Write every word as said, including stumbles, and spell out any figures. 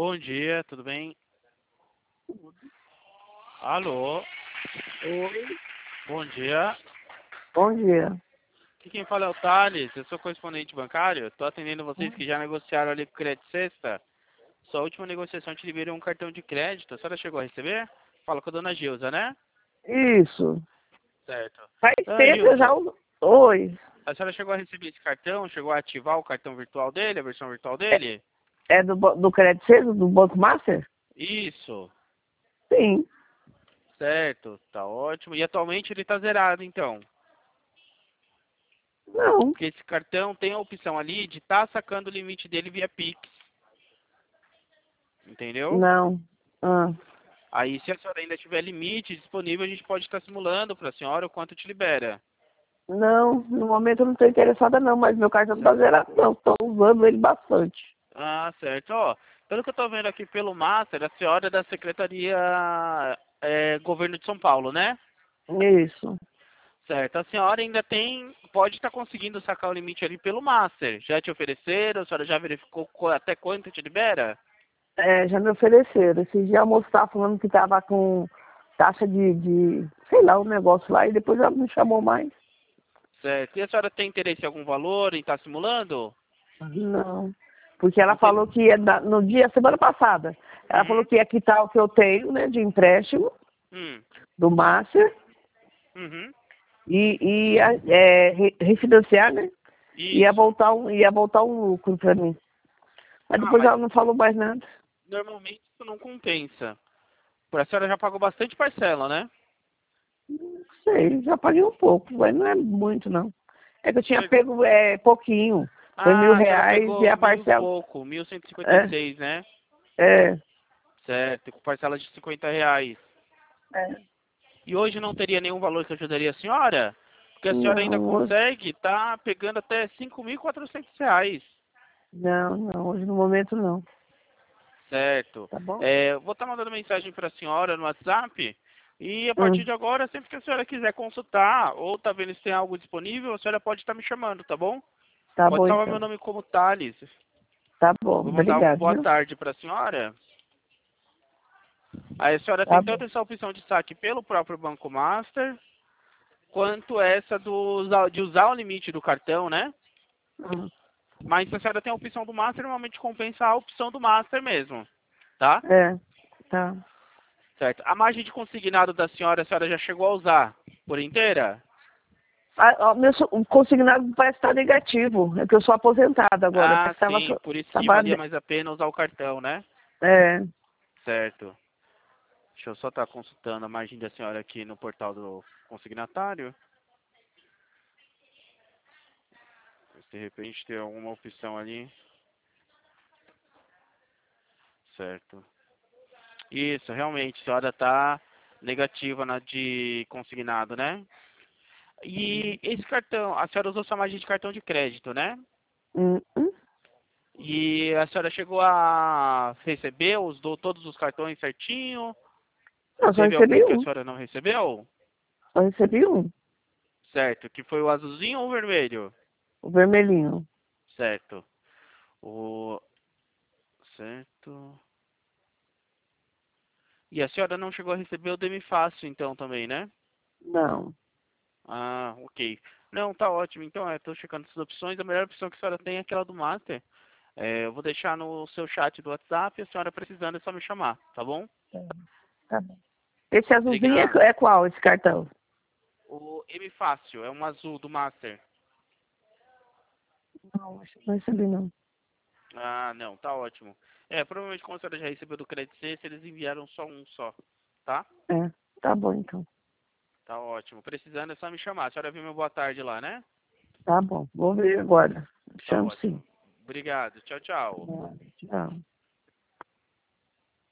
Bom dia, tudo bem? Alô, Oi, bom dia. bom dia. Aqui quem fala é o Thales, eu sou correspondente bancário. Estou atendendo vocês que já negociaram ali com o Crédito Sexta. Sua última negociação te liberou um cartão de crédito. A senhora chegou a receber? Fala com a dona Gilza, né? Isso. Certo. Faz Dona tempo eu já... Gilza, uso- Oi. a senhora chegou a receber esse cartão? Chegou a ativar o cartão virtual dele, a versão virtual dele? É do, bo- do Crédito Cedo, do Banco Master? Isso, Sim. certo, tá ótimo. E atualmente ele tá zerado, então. Não. Porque esse cartão tem a opção ali de estar sacando o limite dele via Pix. Entendeu? Não. Ah. Aí, se a senhora ainda tiver limite disponível, a gente pode estar simulando para a senhora o quanto te libera. Não, no momento eu não estou interessada não, mas meu cartão não está Certo. zerado não. Estou usando ele bastante. Ah, certo. Ó, pelo que eu estou vendo aqui pelo Master, a senhora é da Secretaria é, Governo de São Paulo, né? Isso. Certo. A senhora ainda tem, pode estar conseguindo sacar o limite ali pelo Master. Já te ofereceram? A senhora já verificou co- até quanto te libera? É, já me ofereceram. Esse dia a moça estava falando que estava com taxa de, de, sei lá, um negócio lá, e depois ela não me chamou mais. Certo. E a senhora tem interesse em algum valor em estar simulando? Não. Porque ela Não tem. falou que ia dar, no dia, semana passada, ela falou Uhum. que ia quitar o que eu tenho, né, de empréstimo Hum. do Master Uhum. e, e ia, é, re- refinanciar, né? Ia Isso. voltar um, ia voltar um lucro para mim. Mas Ah, depois mas ela não falou mais nada. normalmente isso não compensa. Por a senhora já pagou bastante parcela, né? Não sei, já paguei um pouco, mas não é muito não. É que eu tinha Foi- pego é, pouquinho. Foi mil Ah, a senhora reais e pegou a mil e parcela. pouco, mil cento e cinquenta e É, seis, né? é, Certo, com parcela de cinquenta reais. é. E hoje não teria nenhum valor que ajudaria a senhora? Porque a senhora ainda Não, hoje, consegue estar pegando até cinco mil e quatrocentos reais. não, não, hoje no momento não. Certo. Tá bom? É, eu vou estar mandando mensagem para a senhora no WhatsApp. E a partir Hum, de agora, sempre que a senhora quiser consultar ou tá vendo se tem algo disponível, a senhora pode estar me chamando, tá bom? tá Pode bom salvar meu então. nome como Thales. Tá bom, Vou mandar um obrigado, boa viu? tarde para a senhora. Aí a senhora Tá tem bom. tanto essa opção de saque pelo próprio Banco Master, quanto essa do, usar- de usar o limite do cartão, né? Hum, Mas se a senhora tem a opção do Master, normalmente compensa a opção do Master mesmo, tá? É, tá. Certo. A margem de consignado da senhora, a senhora já chegou a usar por inteira? Ah, ó, meu so- o consignado parece estar negativo. É que eu sou aposentada agora. Ah, Parece que tava, sim, so- por isso que tava, valia ne- mais a pena usar o cartão, né? é, Certo. Deixa eu só estar consultando a margem da senhora aqui no portal do consignatário. Se de repente tem alguma opção ali. Certo. Isso, realmente, a senhora está negativa na de consignado, né? E esse cartão, a senhora usou sua margem de cartão de crédito, né? hum, hum. E a senhora chegou a receber, usou todos os cartões certinho? Ou Não, só teve algum recebi que a um. senhora não recebeu? Só recebi um. Certo, que foi o azulzinho ou o vermelho? O vermelhinho. Certo. O certo. E a senhora não chegou a receber o Demi Fácil então também, né? Não. Ah, ok. Não, tá ótimo. Então, é, tô checando essas opções. A melhor opção que a senhora tem é aquela do Master. É, eu vou deixar no seu chat do WhatsApp. A senhora precisando é só me chamar, tá bom? É, tá bom. Esse azulzinho Obrigado. é, é qual, esse cartão? O M Fácil é um azul do Master. Não, acho que não recebi não. Ah, não, tá ótimo. É, provavelmente como a senhora já recebeu do Credit Suisse, eles enviaram só um só, tá? É, tá bom então. Tá ótimo. Precisando é só me chamar. A senhora viu meu boa tarde lá, né? Tá bom. Vou ver agora. Tá Chamo sim. ótimo. Obrigado. Tchau, tchau. Tá, tchau.